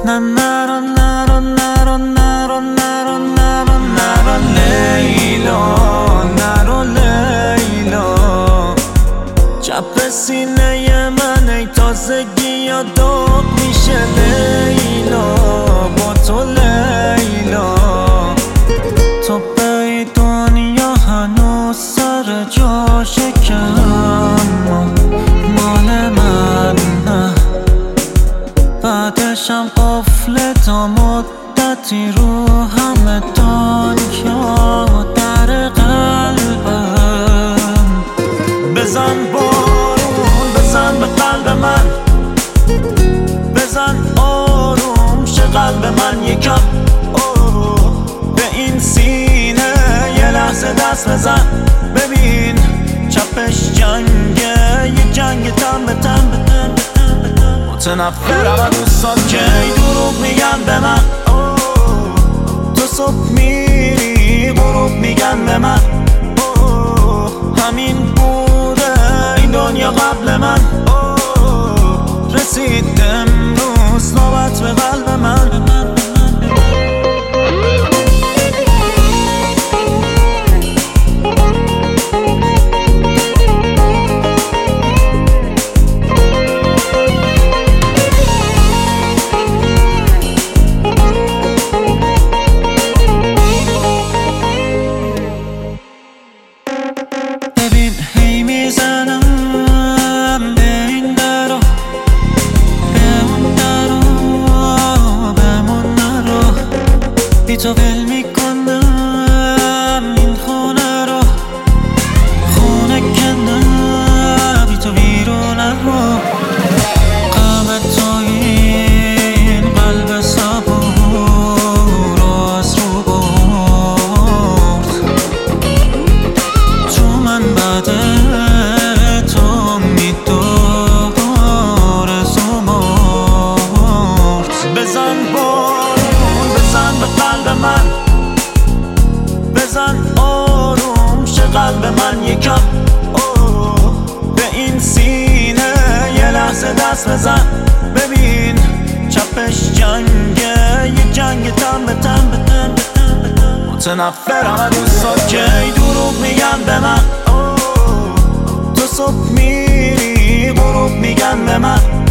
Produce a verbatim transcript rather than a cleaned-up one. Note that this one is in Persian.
نه نرو نرو نرو نرو نرو نرو نرو لیلا، نرو لیلا. چپ سینه من ای تازگی یا داغ میشه لیلا، با تو لیلا. تو به دنیا هنوز سر جاشه که اما مال من نه. بعدشم قفل تا مدتی رو همه دنیا در قلبم. بزن بارون، بزن به قلب من، بزن آروم شه قلب من یکم. به این سینه یه لحظه دست بزن، ببین چپش جنگه، یه جنگ تن به تن به تن. متنفرم از دوستات که ای دروغ میگن به من. تو صبح میری غروب میگن به من. همین بوده این دنیا قبل من. رسید امروز نوبت به قلب من. ببین هی میزنم به این درو، به اون درو، بمون نرو. بی تو ول میکنم این خونه رو، خونه کنم بی تو بیرونه رو. غم تو این قلب صبور رو از رو برد. تو من بعد تو میداره زمرد. بزن بارون، بزن به قلب من، بزن آروم شه قلب من یکم. به این سینه یه لحظه دست بزن، ببین چپش جنگه، یه جنگ تن به تن به تن به تن. متنفرم از دوستات که ای دروغ میگن به من. تو صبح میری غروب میگن به من.